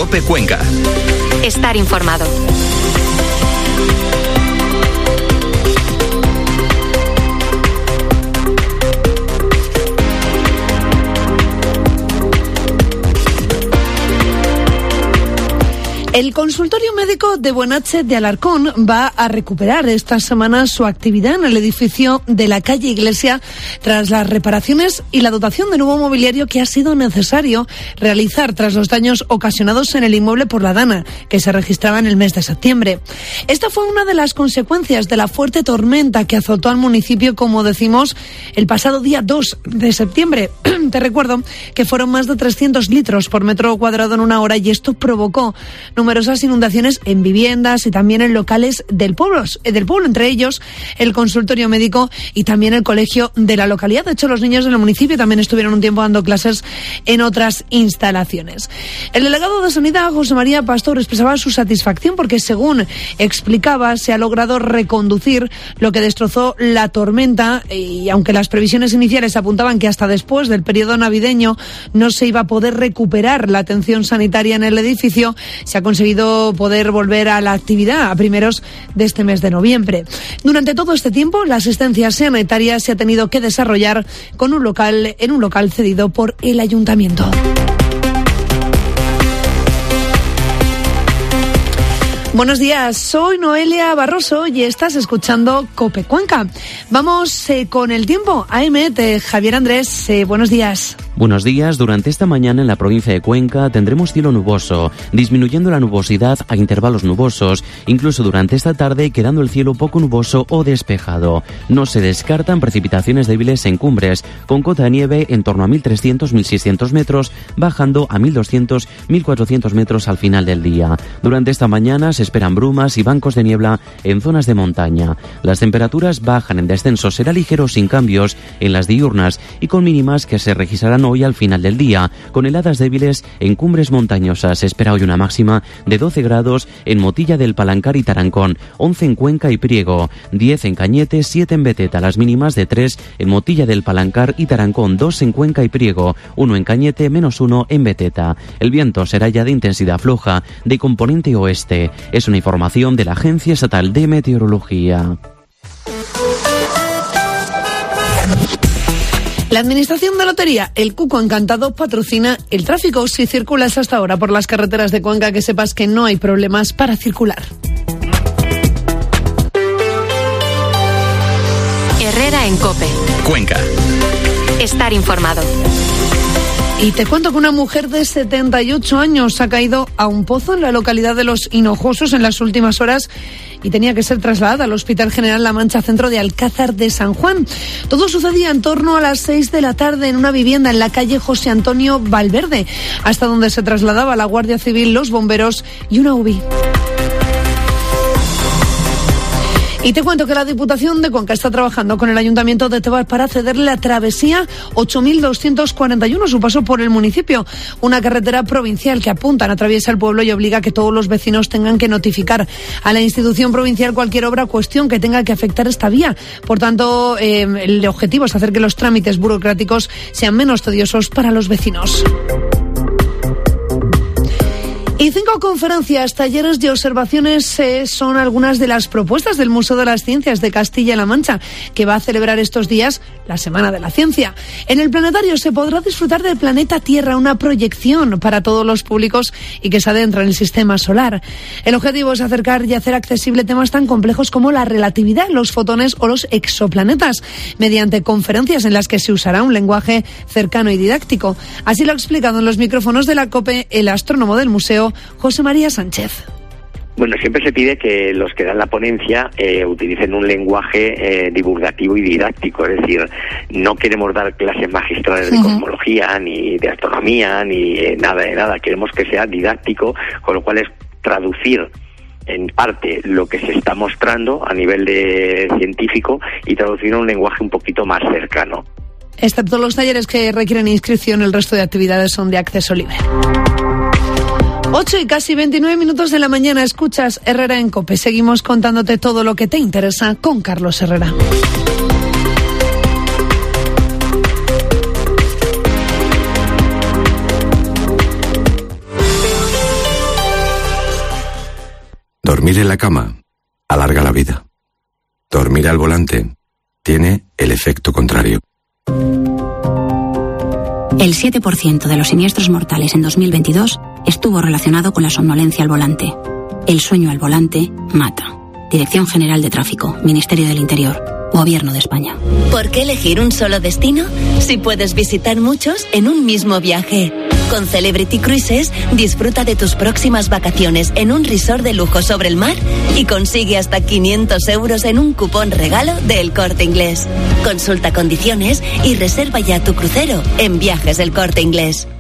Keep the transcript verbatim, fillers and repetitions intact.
COPE Cuenca. Estar informado. El consultorio médico de Buenache de Alarcón va a recuperar esta semana su actividad en el edificio de la calle Iglesia tras las reparaciones y la dotación de nuevo mobiliario que ha sido necesario realizar tras los daños ocasionados en el inmueble por la Dana, que se registraba en el mes de septiembre. Esta fue una de las consecuencias de la fuerte tormenta que azotó al municipio, como decimos, el pasado día dos de septiembre. Te recuerdo que fueron más de trescientos litros por metro cuadrado en una hora y esto provocó numerosas inundaciones en viviendas y también en locales del pueblo, del pueblo, entre ellos el consultorio médico y también el colegio de la localidad. De hecho, los niños del municipio también estuvieron un tiempo dando clases en otras instalaciones. El delegado de Sanidad, José María Pastor, expresaba su satisfacción porque, según explicaba, se ha logrado reconducir lo que destrozó la tormenta y aunque las previsiones iniciales apuntaban que hasta después del periodo navideño no se iba a poder recuperar la atención sanitaria en el edificio, se ha conseguido poder volver a la actividad a primeros de este mes de noviembre. Durante todo este tiempo, la asistencia sanitaria se ha tenido que desarrollar con un local, en un local cedido por el ayuntamiento. Buenos días, soy Noelia Barroso y estás escuchando COPE Cuenca. Vamos eh, con el tiempo. A M de Javier Andrés, eh, buenos días. Buenos días. Durante esta mañana en la provincia de Cuenca tendremos cielo nuboso, disminuyendo la nubosidad a intervalos nubosos, incluso durante esta tarde quedando el cielo poco nuboso o despejado. No se descartan precipitaciones débiles en cumbres, con cota de nieve en torno a mil trescientos a mil seiscientos metros, bajando a mil doscientos a mil cuatrocientos metros al final del día. Durante esta mañana se esperan brumas y bancos de niebla en zonas de montaña. Las temperaturas bajan en descenso, será ligero sin cambios en las diurnas y con mínimas que se registrarán hoy al final del día, con heladas débiles en cumbres montañosas. Se espera hoy una máxima de doce grados en Motilla del Palancar y Tarancón, once en Cuenca y Priego, diez en Cañete, siete en Beteta, las mínimas de tres en Motilla del Palancar y Tarancón, dos en Cuenca y Priego, uno en Cañete, menos uno en Beteta. El viento será ya de intensidad floja, de componente oeste. Es una información de la Agencia Estatal de Meteorología. La Administración de Lotería, el Cuco Encantado, patrocina el tráfico. Si circulas hasta ahora por las carreteras de Cuenca, que sepas que no hay problemas para circular. Herrera en COPE. Cuenca. Estar informado. Y te cuento que una mujer de setenta y ocho años ha caído a un pozo en la localidad de Los Hinojosos en las últimas horas y tenía que ser trasladada al Hospital General La Mancha Centro de Alcázar de San Juan. Todo sucedía en torno a las seis de la tarde en una vivienda en la calle José Antonio Valverde, hasta donde se trasladaba la Guardia Civil, los bomberos y una U B I. Y te cuento que la Diputación de Cuenca está trabajando con el Ayuntamiento de Tebas para cederle la travesía ocho mil doscientos cuarenta y uno, su paso por el municipio, una carretera provincial que apuntan atraviesa el pueblo y obliga a que todos los vecinos tengan que notificar a la institución provincial cualquier obra o cuestión que tenga que afectar esta vía. Por tanto, eh, el objetivo es hacer que los trámites burocráticos sean menos tediosos para los vecinos. Y cinco conferencias, talleres y observaciones eh, son algunas de las propuestas del Museo de las Ciencias de Castilla-La Mancha, que va a celebrar estos días la Semana de la Ciencia. En el planetario se podrá disfrutar del planeta Tierra, una proyección para todos los públicos y que se adentra en el sistema solar. El objetivo es acercar y hacer accesible temas tan complejos como la relatividad, los fotones o los exoplanetas, mediante conferencias en las que se usará un lenguaje cercano y didáctico. Así lo ha explicado en los micrófonos de la COPE el astrónomo del museo, José María Sánchez. Bueno, siempre se pide que los que dan la ponencia eh, utilicen un lenguaje eh, divulgativo y didáctico, es decir, no queremos dar clases magistrales de uh-huh. cosmología, ni de astronomía, ni eh, nada de nada, queremos que sea didáctico, con lo cual es traducir en parte lo que se está mostrando a nivel de científico y traducir a un lenguaje un poquito más cercano. Excepto los talleres que requieren inscripción, el resto de actividades son de acceso libre. ocho y casi veintinueve minutos de la mañana, escuchas Herrera en COPE. Seguimos contándote todo lo que te interesa con Carlos Herrera. Dormir en la cama alarga la vida. Dormir al volante tiene el efecto contrario. El siete por ciento de los siniestros mortales en dos mil veintidós estuvo relacionado con la somnolencia al volante. El sueño al volante mata. Dirección General de Tráfico, Ministerio del Interior, Gobierno de España. ¿Por qué elegir un solo destino si puedes visitar muchos en un mismo viaje? Con Celebrity Cruises, disfruta de tus próximas vacaciones en un resort de lujo sobre el mar y consigue hasta quinientos euros en un cupón regalo de El Corte Inglés. Consulta condiciones y reserva ya tu crucero en Viajes El Corte Inglés.